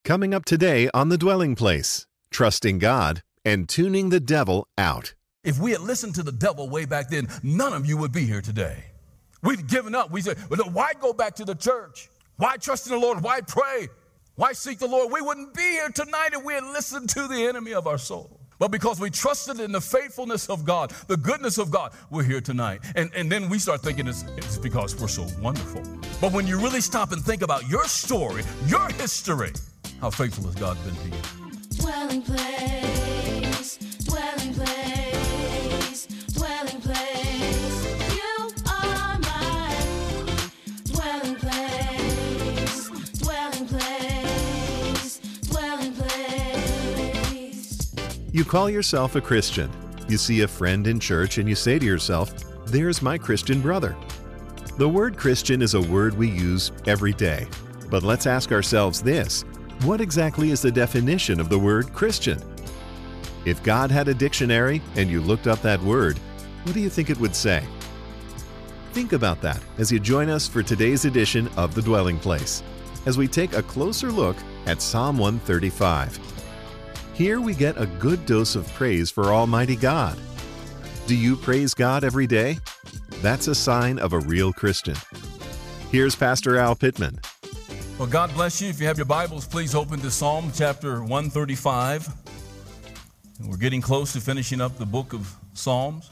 Coming up today on The Dwelling Place, trusting God and tuning the devil out. If we had listened to the devil way back then, none of you would be here today. We'd given up. We said, well, why go back to the church? Why trust in the Lord? Why pray? Why seek the Lord? We wouldn't be here tonight if we had listened to the enemy of our soul. But because we trusted in the faithfulness of God, the goodness of God, we're here tonight. And then we start thinking it's because we're so wonderful. But when you really stop and think about your story, your history, how faithful has God been to you? Dwelling place, dwelling place, dwelling place. You are my dwelling place, dwelling place, dwelling place. You call yourself a Christian. You see a friend in church and you say to yourself, "There's my Christian brother." The word Christian is a word we use every day. But let's ask ourselves this. What exactly is the definition of the word Christian? If God had a dictionary and you looked up that word, what do you think it would say? Think about that as you join us for today's edition of The Dwelling Place, as we take a closer look at Psalm 135. Here we get a good dose of praise for Almighty God. Do you praise God every day? That's a sign of a real Christian. Here's Pastor Al Pittman. Well, God bless you. If you have your Bibles, please open to Psalm chapter 135. And we're getting close to finishing up the book of Psalms.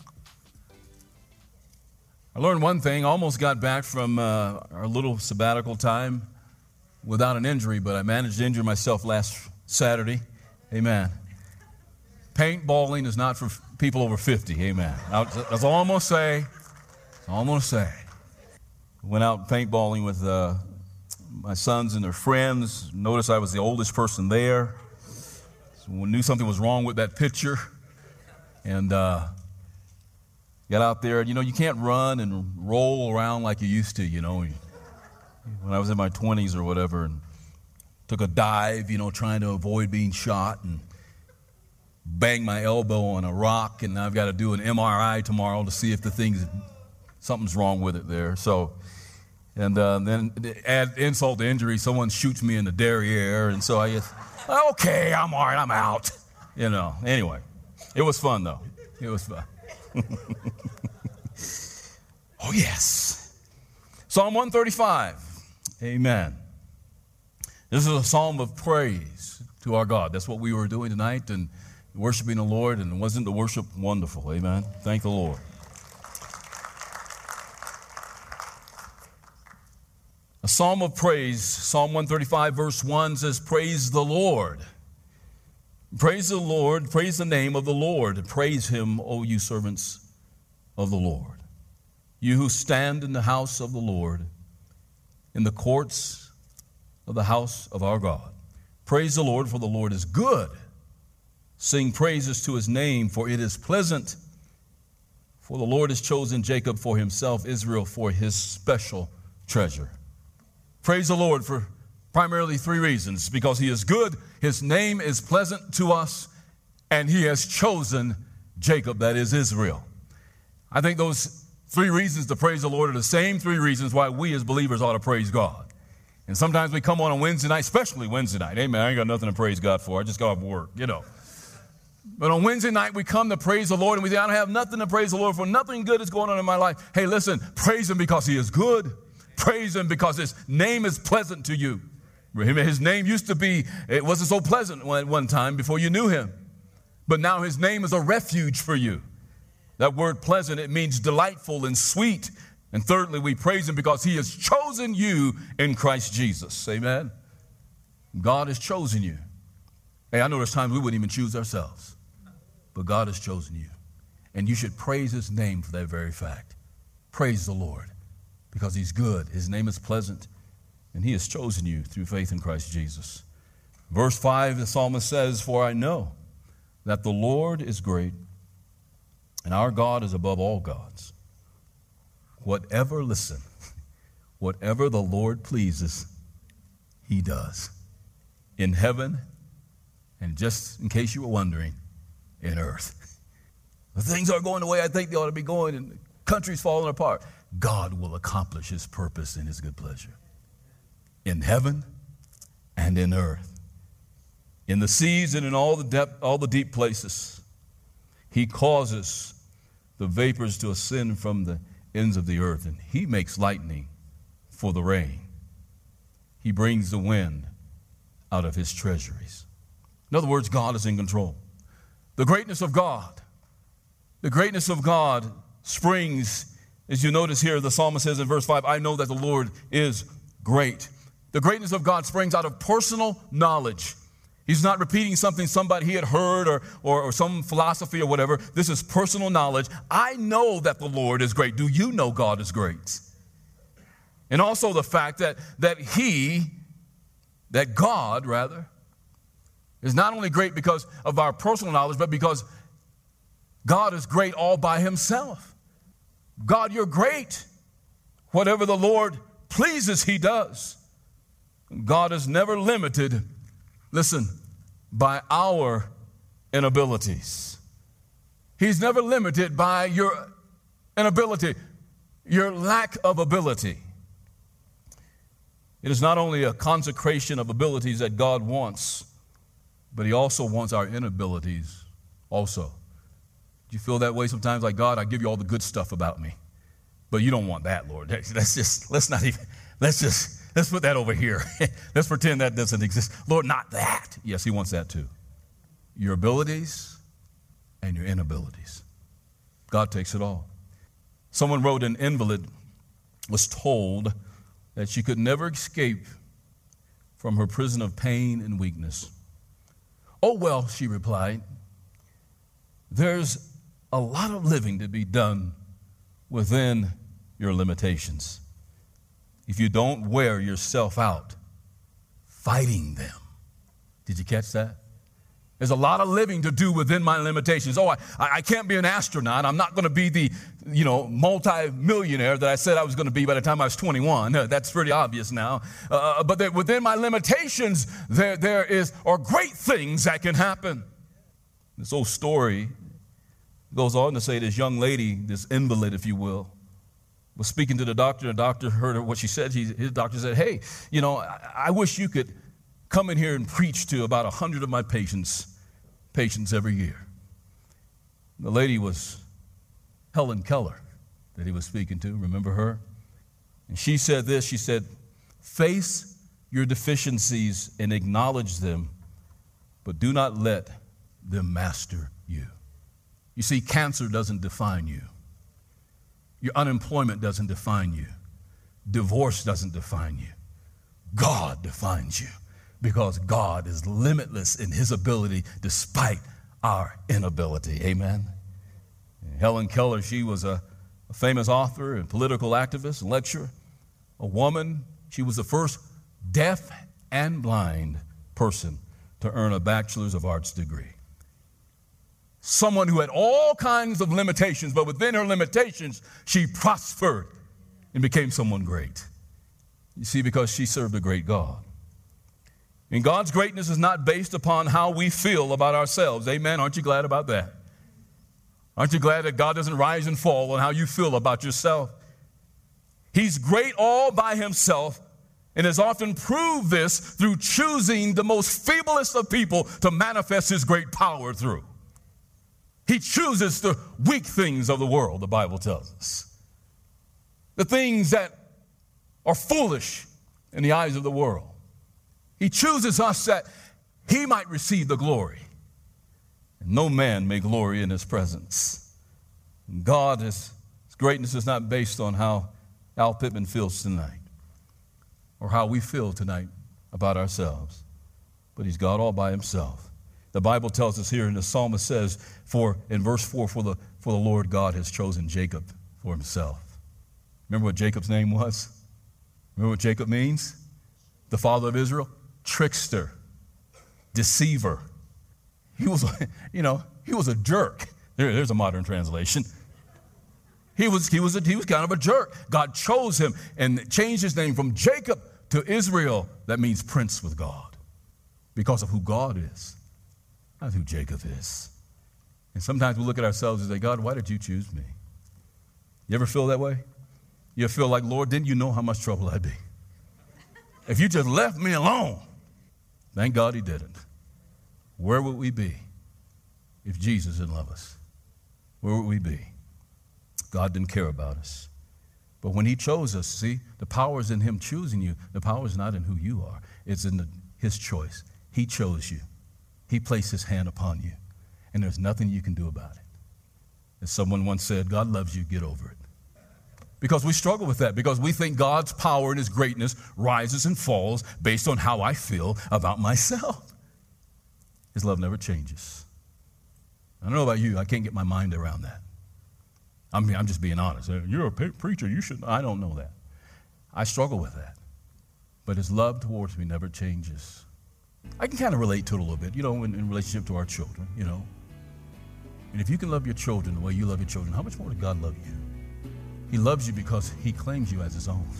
I learned one thing. I almost got back from our little sabbatical time without an injury, but I managed to injure myself last Saturday. Amen. Paintballing is not for people over 50. Amen. That's all I'm going to say. That's all I'm going to say. Went out paintballing with my sons and their friends. Noticed I was the oldest person there. So we knew something was wrong with that picture. And got out there. You know, you can't run and roll around like you used to, you know. When I was in my 20s or whatever, and took a dive, you know, trying to avoid being shot, and banged my elbow on a rock, and I've got to do an MRI tomorrow to see if something's wrong with it there. So, and then add insult to injury, someone shoots me in the derriere, and so I guess, okay, I'm all right, I'm out. You know, anyway, it was fun though. It was fun. Oh yes. Psalm 135. Amen. This is a psalm of praise to our God. That's what we were doing tonight, and worshiping the Lord, and wasn't the worship wonderful? Amen. Thank the Lord. A psalm of praise, Psalm 135 verse 1 says, praise the Lord. Praise the Lord, praise the name of the Lord. Praise him, O you servants of the Lord. You who stand in the house of the Lord, in the courts of the house of our God. Praise the Lord, for the Lord is good. Sing praises to his name, for it is pleasant. For the Lord has chosen Jacob for himself, Israel for his special treasure. Praise the Lord for primarily three reasons. Because he is good, his name is pleasant to us, and he has chosen Jacob, that is Israel. I think those three reasons to praise the Lord are the same three reasons why we as believers ought to praise God. And sometimes we come on a Wednesday night, especially Wednesday night. Amen. I ain't got nothing to praise God for. I just got off work, you know. But on Wednesday night, we come to praise the Lord, and we say, I don't have nothing to praise the Lord for. Nothing good is going on in my life. Hey, listen, praise him because he is good. Praise him because his name is pleasant to you. His name used to be, it wasn't so pleasant at one time before you knew him. But now his name is a refuge for you. That word pleasant, it means delightful and sweet. And thirdly, we praise him because he has chosen you in Christ Jesus. Amen. God has chosen you. Hey, I know there's times we wouldn't even choose ourselves. But God has chosen you. And you should praise his name for that very fact. Praise the Lord because he's good. His name is pleasant. And he has chosen you through faith in Christ Jesus. Verse 5, the psalmist says, for I know that the Lord is great and our God is above all gods. Whatever the Lord pleases, he does. In heaven, and just in case you were wondering, in earth. The things aren't going the way I think they ought to be going, and the country's falling apart. God will accomplish his purpose in his good pleasure. In heaven and in earth. In the seas and in all the deep places, he causes the vapors to ascend from the ends of the earth, and he makes lightning for the rain. He brings the wind out of his treasuries. In other words, God is in control. The greatness of God springs, as you notice here, the psalmist says in verse 5, I know that the Lord is great. The greatness of God springs out of personal knowledge. He's not repeating something somebody he had heard or some philosophy or whatever. This is personal knowledge. I know that the Lord is great. Do you know God is great? And also the fact that God is not only great because of our personal knowledge, but because God is great all by himself. God, you're great. Whatever the Lord pleases, he does. God is never limited, listen, by our inabilities. He's never limited by your inability, your lack of ability. It is not only a consecration of abilities that God wants, but he also wants our inabilities also. Do you feel that way sometimes? Like, God, I give you all the good stuff about me, but you don't want that, Lord. Let's put that over here. Let's pretend that doesn't exist. Lord, not that. Yes, he wants that too. Your abilities and your inabilities. God takes it all. Someone wrote, an invalid was told that she could never escape from her prison of pain and weakness. Oh, well, she replied, there's a lot of living to be done within your limitations. If you don't wear yourself out fighting them. Did you catch that? There's a lot of living to do within my limitations. Oh, I can't be an astronaut. I'm not going to be the, multi-millionaire that I said I was going to be by the time I was 21. That's pretty obvious now. But within my limitations, there are great things that can happen. This old story goes on to say this young lady, this invalid, if you will, was speaking to the doctor. The doctor heard what she said. His doctor said, hey, I wish you could come in here and preach to about 100 of my patients every year. The lady was Helen Keller that he was speaking to. Remember her? And she said this. She said, face your deficiencies and acknowledge them, but do not let them master you. You see, cancer doesn't define you. Your unemployment doesn't define you. Divorce doesn't define you. God defines you, because God is limitless in his ability despite our inability. Amen. Helen Keller, she was a famous author and political activist and lecturer, a woman. She was the first deaf and blind person to earn a Bachelor's of Arts degree. Someone who had all kinds of limitations, but within her limitations, she prospered and became someone great. You see, because she served a great God. And God's greatness is not based upon how we feel about ourselves. Amen. Aren't you glad about that? Aren't you glad that God doesn't rise and fall on how you feel about yourself? He's great all by himself, and has often proved this through choosing the most feeblest of people to manifest his great power through. He chooses the weak things of the world, the Bible tells us. The things that are foolish in the eyes of the world. He chooses us that he might receive the glory. And no man may glory in his presence. And his greatness is not based on how Al Pittman feels tonight or how we feel tonight about ourselves. But he's God all by himself. The Bible tells us here, and the psalmist says, in verse 4, for the Lord God has chosen Jacob for himself. Remember what Jacob's name was? Remember what Jacob means? The father of Israel? Trickster, deceiver. He was a jerk. There's a modern translation. He was kind of a jerk. God chose him and changed his name from Jacob to Israel. That means prince with God, because of who God is, not who Jacob is. And sometimes we look at ourselves and say, God, why did you choose me? You ever feel that way? You feel like, Lord, didn't you know how much trouble I'd be? If you just left me alone. Thank God he didn't. Where would we be if Jesus didn't love us? Where would we be? God didn't care about us. But when he chose us, see, the power is in him choosing you. The power is not in who you are. It's in his choice. He chose you. He placed his hand upon you. And there's nothing you can do about it. As someone once said, God loves you, get over it. Because we struggle with that, because we think God's power and his greatness rises and falls based on how I feel about myself. His love never changes. I don't know about you, I can't get my mind around that. I'm just being honest. You're a preacher, you should. I don't know that. I struggle with that. But his love towards me never changes. I can kind of relate to it a little bit, in relationship to our children, And if you can love your children the way you love your children, how much more does God love you? He loves you because he claims you as his own.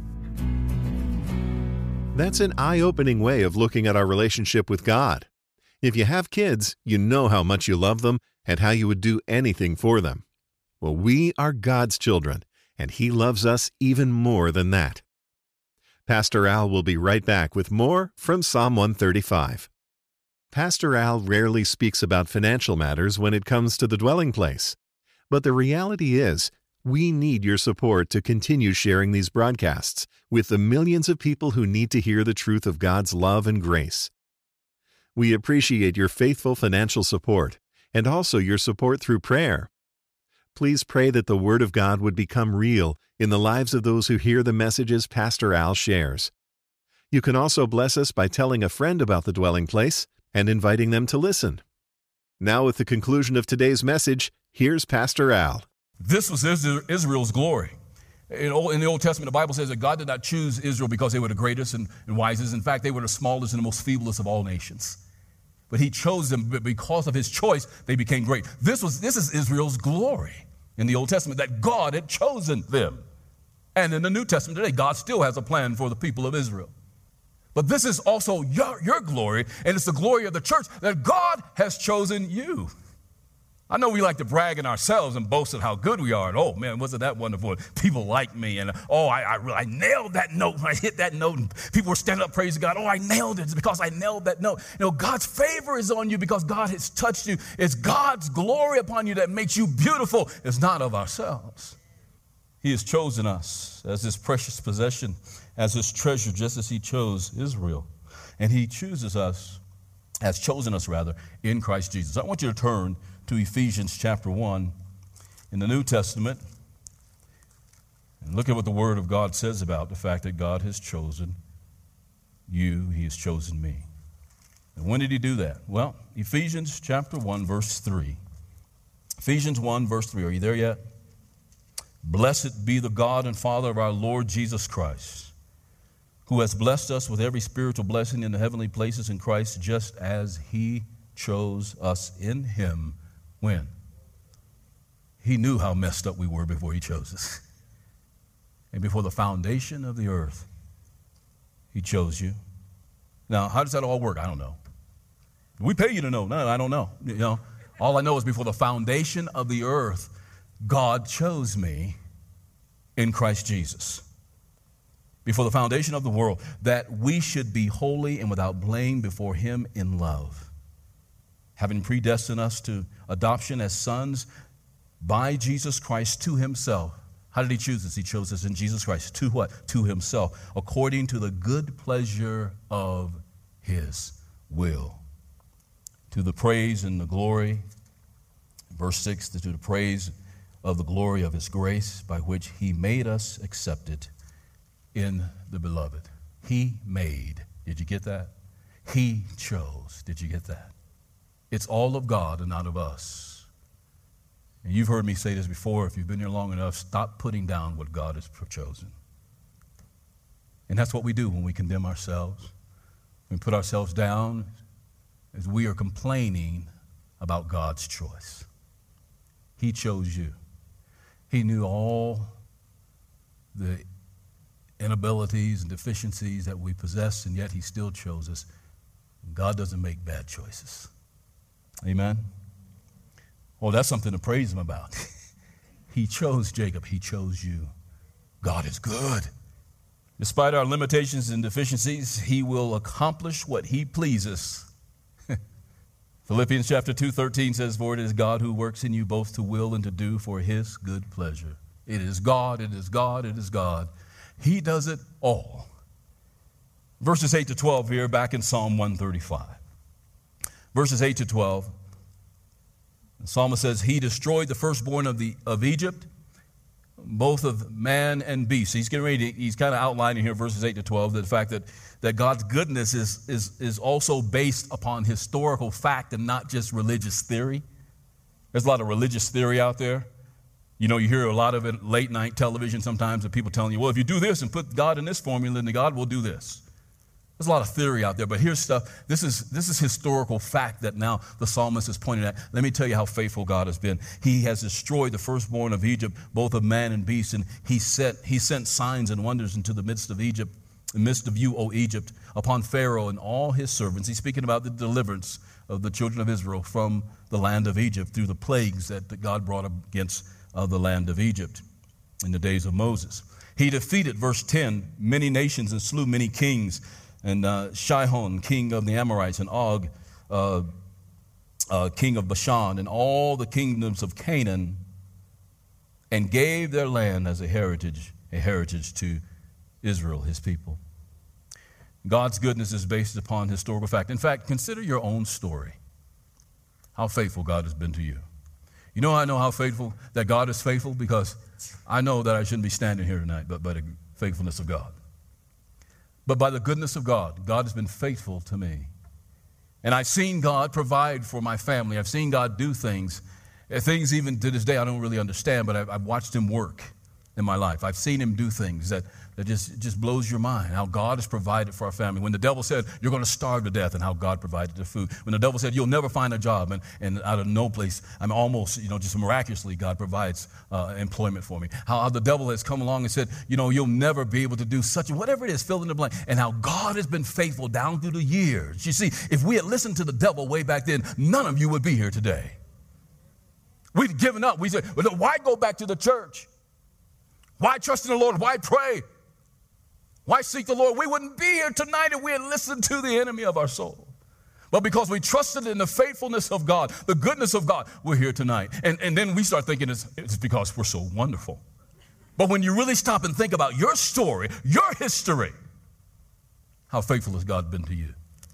That's an eye-opening way of looking at our relationship with God. If you have kids, you know how much you love them and how you would do anything for them. Well, we are God's children, and he loves us even more than that. Pastor Al will be right back with more from Psalm 135. Pastor Al rarely speaks about financial matters when it comes to the dwelling place. But the reality is, we need your support to continue sharing these broadcasts with the millions of people who need to hear the truth of God's love and grace. We appreciate your faithful financial support and also your support through prayer. Please pray that the Word of God would become real in the lives of those who hear the messages Pastor Al shares. You can also bless us by telling a friend about the dwelling place and inviting them to listen. Now, with the conclusion of today's message, here's Pastor Al. This was Israel's glory. In the Old Testament, the Bible says that God did not choose Israel because they were the greatest and wisest. In fact, they were the smallest and the most feeblest of all nations. But he chose them, but because of his choice, they became great. This is Israel's glory in the Old Testament, that God had chosen them. And in the New Testament today, God still has a plan for the people of Israel. But this is also your glory, and it's the glory of the church that God has chosen you. I know we like to brag in ourselves and boast of how good we are. And, oh, man, wasn't that wonderful? People like me. And, I nailed that note. When I hit that note, and people were standing up praising God. Oh, I nailed it. It's because I nailed that note. God's favor is on you because God has touched you. It's God's glory upon you that makes you beautiful. It's not of ourselves. He has chosen us as his precious possession, as his treasure, just as he chose Israel. And he has chosen us in Christ Jesus. I want you to turn to Ephesians chapter 1 in the New Testament and look at what the Word of God says about the fact that God has chosen you, he has chosen me. And when did he do that? Well, Ephesians chapter 1, verse 3. Ephesians 1, verse 3. Are you there yet? Blessed be the God and Father of our Lord Jesus Christ, who has blessed us with every spiritual blessing in the heavenly places in Christ, just as he chose us in him. When? He knew how messed up we were before he chose us. And before the foundation of the earth, he chose you. Now, how does that all work? I don't know. We pay you to know. No, I don't know. All I know is before the foundation of the earth, God chose me in Christ Jesus. Before the foundation of the world, that we should be holy and without blame before him in love, having predestined us to adoption as sons by Jesus Christ to himself. How did he choose us? He chose us in Jesus Christ. To what? To himself, according to the good pleasure of his will. To the praise and the glory, verse 6, to the praise of the glory of his grace, by which he made us accepted in the beloved. He made. Did you get that? He chose. Did you get that? It's all of God and not of us. And you've heard me say this before. If you've been here long enough, stop putting down what God has chosen. And that's what we do when we condemn ourselves. When we put ourselves down, as we are complaining about God's choice. He chose you. He knew all the inabilities and deficiencies that we possess, and yet he still chose us. God doesn't make bad choices. Amen? Well, that's something to praise him about. He chose Jacob. He chose you. God is good. Despite our limitations and deficiencies, he will accomplish what he pleases. Philippians chapter 2:13 says, for it is God who works in you both to will and to do for his good pleasure. It is God, it is God, it is God. He does it all. Verses 8 to 12 here, back in Psalm 135. Verses 8 to 12, the psalmist says, he destroyed the firstborn of Egypt, both of man and beast. He's getting ready he's kind of outlining here, verses 8 to 12, the fact that God's goodness is also based upon historical fact and not just religious theory. There's a lot of religious theory out there. You know, you hear a lot of it late night television sometimes of people telling you, well, if you do this and put God in this formula, then God will do this. There's a lot of theory out there, but here's stuff. This is historical fact that now the psalmist is pointing at. Let me tell you how faithful God has been. He has destroyed the firstborn of Egypt, both of man and beast, and he sent signs and wonders into the midst of Egypt, in the midst of you, O Egypt, upon Pharaoh and all his servants. He's speaking about the deliverance of the children of Israel from the land of Egypt through the plagues that God brought against the land of Egypt in the days of Moses. He defeated, verse 10, many nations and slew many kings, and Sihon, king of the Amorites, and Og, king of Bashan, and all the kingdoms of Canaan, and gave their land as a heritage to Israel, his people. God's goodness is based upon historical fact. In fact, consider your own story, how faithful God has been to you. You know I know how faithful, that God is faithful, because I know that I shouldn't be standing here tonight, but by the faithfulness of God. But by the goodness of God, God has been faithful to me. And I've seen God provide for my family. I've seen God do things even to this day I don't really understand, but I've watched him work in my life. I've seen him do things that just blows your mind, how God has provided for our family. When the devil said, you're going to starve to death, and how God provided the food. When the devil said, you'll never find a job, and out of no place, almost, just miraculously, God provides employment for me. How the devil has come along and said, you'll never be able to do such, whatever it is, fill in the blank. And how God has been faithful down through the years. You see, if we had listened to the devil way back then, none of you would be here today. We'd given up. We said, well, why go back to the church? Why trust in the Lord? Why pray? Why seek the Lord? We wouldn't be here tonight if we had listened to the enemy of our soul. But because we trusted in the faithfulness of God, the goodness of God, we're here tonight. And then we start thinking it's because we're so wonderful. But when you really stop and think about your story, your history, how faithful has God been to you?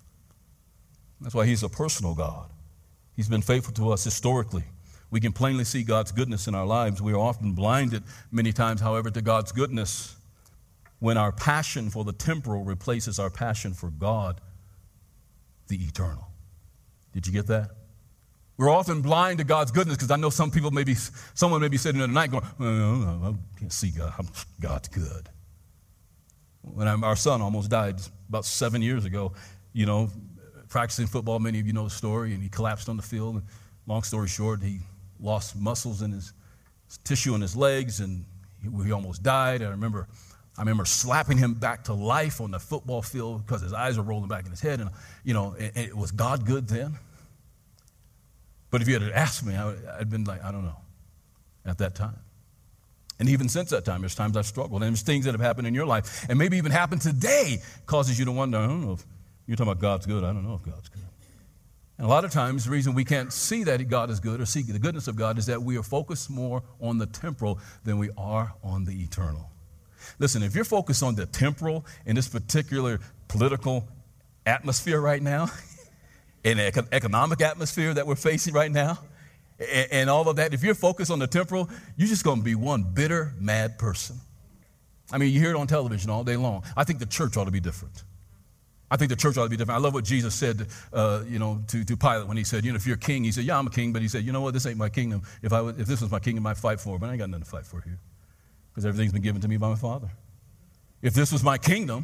That's why he's a personal God. He's been faithful to us historically. We can plainly see God's goodness in our lives. We are often blinded many times, however, to God's goodness when our passion for the temporal replaces our passion for God, the eternal. Did you get that? We're often blind to God's goodness because I know someone may be sitting there tonight going, I can't see God. God's good. When our son almost died about 7 years ago, practicing football, many of you know the story, and he collapsed on the field. And long story short, he lost muscles in his tissue in his legs, and he almost died. I remember slapping him back to life on the football field because his eyes were rolling back in his head. And, it was God good then? But if you had asked me, I'd been like, I don't know, at that time. And even since that time, there's times I've struggled. And there's things that have happened in your life, and maybe even happened today, causes you to wonder, I don't know if you're talking about God's good. I don't know if God's good. And a lot of times, the reason we can't see that God is good or see the goodness of God is that we are focused more on the temporal than we are on the eternal. Listen, if you're focused on the temporal in this particular political atmosphere right now, in the economic atmosphere that we're facing right now, and all of that, if you're focused on the temporal, you're just going to be one bitter, mad person. You hear it on television all day long. I think the church ought to be different. I love what Jesus said, to Pilate when he said, if you're a king, he said, yeah, I'm a king. But he said, you know what, this ain't my kingdom. If this was my kingdom, I'd fight for it. But I ain't got nothing to fight for here because everything's been given to me by my Father. If this was my kingdom,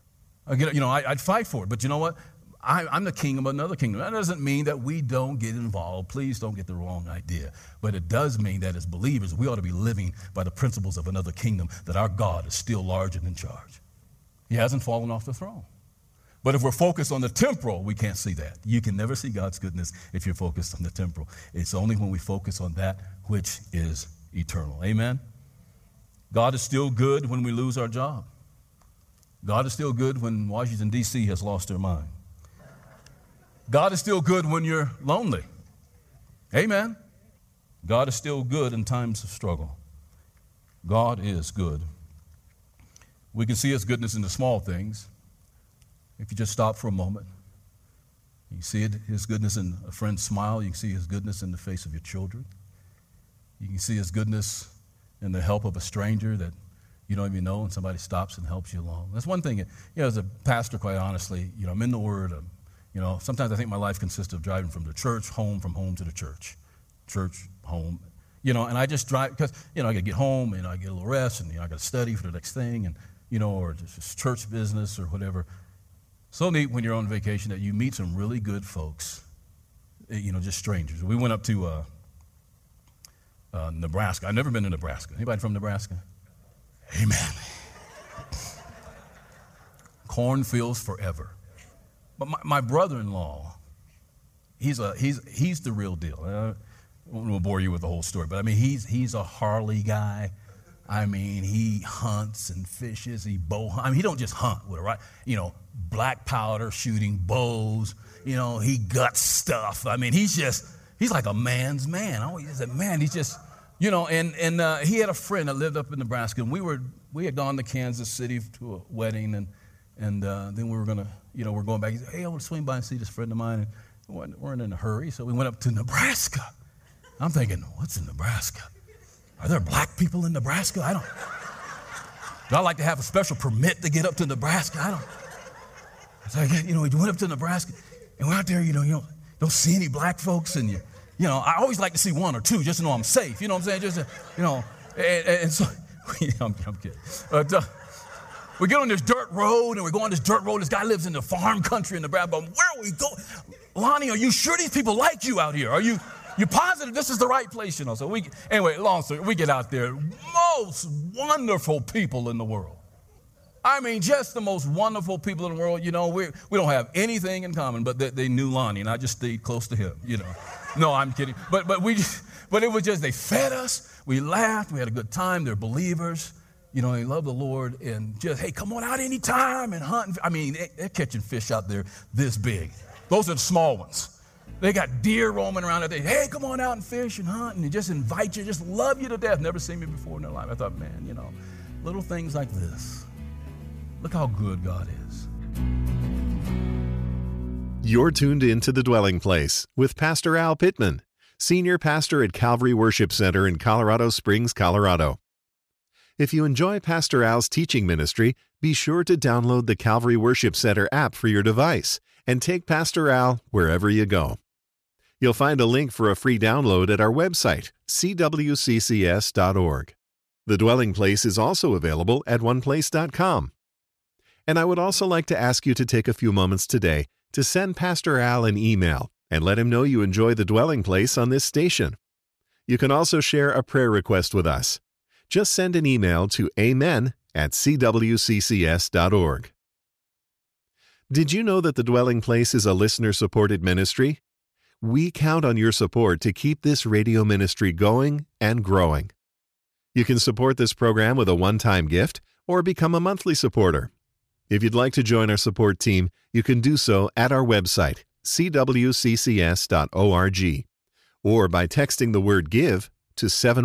I'd fight for it. But you know what? I'm the king of another kingdom. That doesn't mean that we don't get involved. Please don't get the wrong idea. But it does mean that as believers, we ought to be living by the principles of another kingdom, that our God is still large and in charge. He hasn't fallen off the throne. But if we're focused on the temporal, we can't see that. You can never see God's goodness if you're focused on the temporal. It's only when we focus on that which is eternal. Amen? God is still good when we lose our job. God is still good when Washington, D.C. has lost their mind. God is still good when you're lonely. Amen. God is still good in times of struggle. God is good. We can see his goodness in the small things. If you just stop for a moment, you see his goodness in a friend's smile. You can see his goodness in the face of your children. You can see his goodness in the help of a stranger that you don't even know, and somebody stops and helps you along. That's one thing. As a pastor, quite honestly, I'm in the Word. Sometimes I think my life consists of driving from the church, home, from home to the church, home. And I just drive because, I got to get home, and I get a little rest, and I got to study for the next thing, and, or just church business or whatever. So neat when you're on vacation that you meet some really good folks, just strangers. We went up to Nebraska. I've never been to Nebraska. Anybody from Nebraska? Amen. Cornfields forever. But my brother-in-law, he's the real deal. I won't bore you with the whole story, but he's a Harley guy. He hunts and fishes. He he don't just hunt with black powder shooting bows. He guts stuff. He's like a man's man. He's a man. He's just, and he had a friend that lived up in Nebraska, and we had gone to Kansas City to a wedding, and then we were gonna, we're going back. He said, "Hey, I want to swing by and see this friend of mine." And we weren't in a hurry, so we went up to Nebraska. I'm thinking, what's in Nebraska? Are there black people in Nebraska? Do I like to have a special permit to get up to Nebraska? So we went up to Nebraska, and we're out there, you don't see any black folks, and I always like to see one or two just to know I'm safe. You know what I'm saying? Just, and so, I'm kidding. We get on this dirt road, and we go on this dirt road. This guy lives in the farm country in Nebraska. But where are we going? Lonnie, are you sure these people like you out here? Are you positive this is the right place? So long story, we get out there. Most wonderful people in the world. Just the most wonderful people in the world. We don't have anything in common, but they knew Lonnie, and I just stayed close to him. No, I'm kidding. But it was just, they fed us. We laughed. We had a good time. They're believers. They love the Lord, and just, hey, come on out anytime and hunt. They're catching fish out there this big. Those are the small ones. They got deer roaming around out there. Hey, come on out and fish and hunt, and they just invite you, just love you to death. Never seen me before in their life. I thought, man, little things like this. Look how good God is. You're tuned into The Dwelling Place with Pastor Al Pittman, Senior Pastor at Calvary Worship Center in Colorado Springs, Colorado. If you enjoy Pastor Al's teaching ministry, be sure to download the Calvary Worship Center app for your device and take Pastor Al wherever you go. You'll find a link for a free download at our website, cwccs.org. The Dwelling Place is also available at oneplace.com. And I would also like to ask you to take a few moments today to send Pastor Al an email and let him know you enjoy The Dwelling Place on this station. You can also share a prayer request with us. Just send an email to amen@cwccs.org. Did you know that The Dwelling Place is a listener-supported ministry? We count on your support to keep this radio ministry going and growing. You can support this program with a one-time gift or become a monthly supporter. If you'd like to join our support team, you can do so at our website, cwccs.org, or by texting the word GIVE to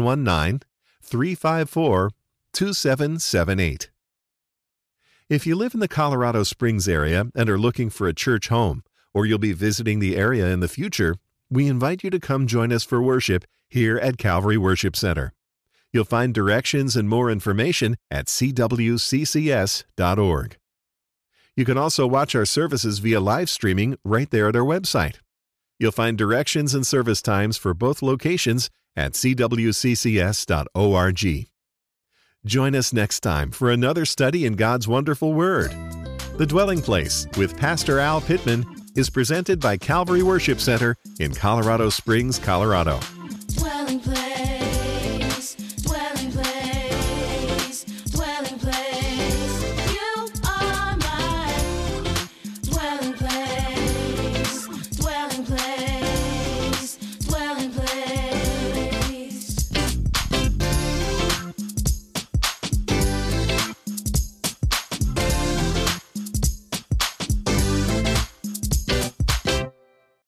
719-354-2778. If you live in the Colorado Springs area and are looking for a church home, or you'll be visiting the area in the future, we invite you to come join us for worship here at Calvary Worship Center. You'll find directions and more information at cwccs.org. You can also watch our services via live streaming right there at our website. You'll find directions and service times for both locations at cwccs.org. Join us next time for another study in God's wonderful Word. The Dwelling Place with Pastor Al Pittman is presented by Calvary Worship Center in Colorado Springs, Colorado.